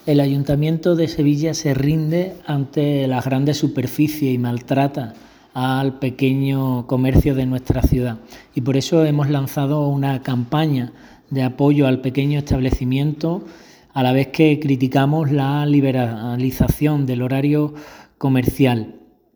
El Ayuntamiento de Sevilla se rinde ante las grandes superficies y maltrata al pequeño comercio de nuestra ciudad. Y por eso hemos lanzado una campaña de apoyo al pequeño establecimiento, a la vez que criticamos la liberalización del horario comercial.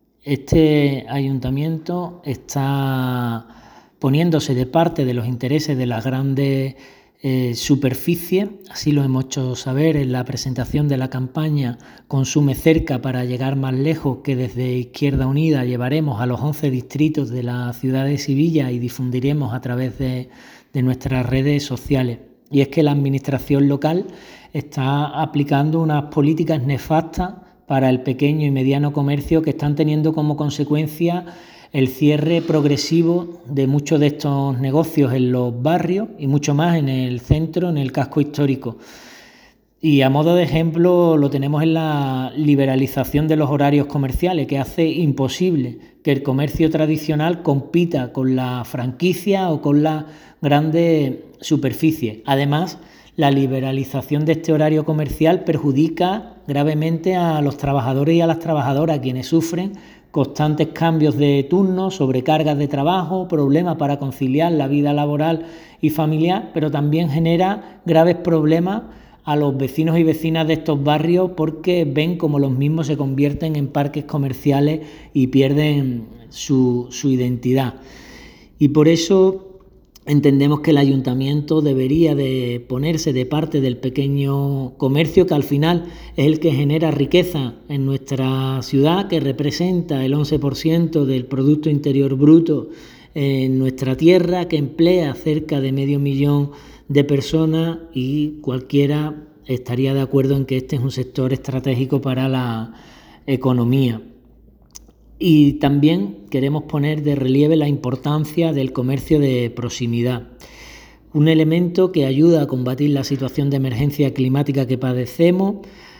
Este ayuntamiento está poniéndose de parte de los intereses de las grandes superficies, así lo hemos hecho saber en la presentación de la campaña Consume cerca para llegar más lejos, que desde Izquierda Unida llevaremos a los 11 distritos de la ciudad de Sevilla y difundiremos a través de nuestras redes sociales. Y es que la administración local está aplicando unas políticas nefastas para el pequeño y mediano comercio que están teniendo como consecuencia el cierre progresivo de muchos de estos negocios en los barrios y mucho más en el centro, en el casco histórico. Y a modo de ejemplo lo tenemos en la liberalización de los horarios comerciales, que hace imposible que el comercio tradicional compita con la franquicia o con las grandes superficies. Además, la liberalización de este horario comercial perjudica gravemente a los trabajadores y a las trabajadoras, quienes sufren constantes cambios de turnos, sobrecargas de trabajo, problemas para conciliar la vida laboral y familiar, pero también genera graves problemas a los vecinos y vecinas de estos barrios, porque ven como los mismos se convierten en parques comerciales y pierden su identidad. Y por eso entendemos que el ayuntamiento debería de ponerse de parte del pequeño comercio, que al final es el que genera riqueza en nuestra ciudad, que representa el 11% del Producto Interior Bruto en nuestra tierra, que emplea cerca de 500.000 de personas, y cualquiera estaría de acuerdo en que este es un sector estratégico para la economía. Y también queremos poner de relieve la importancia del comercio de proximidad, un elemento que ayuda a combatir la situación de emergencia climática que padecemos,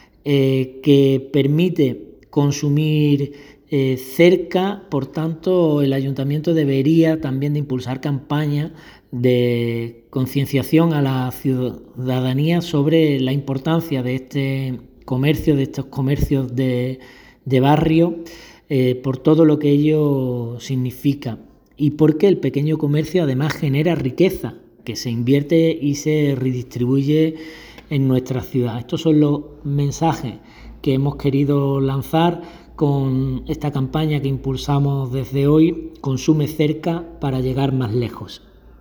que permite consumir cerca. Por tanto, el ayuntamiento debería también de impulsar campañas de concienciación a la ciudadanía sobre la importancia de este comercio, de estos comercios de barrio, por todo lo que ello significa, y porque el pequeño comercio además genera riqueza que se invierte y se redistribuye en nuestra ciudad. Estos son los mensajes que hemos querido lanzar con esta campaña que impulsamos desde hoy, Consume cerca para llegar más lejos.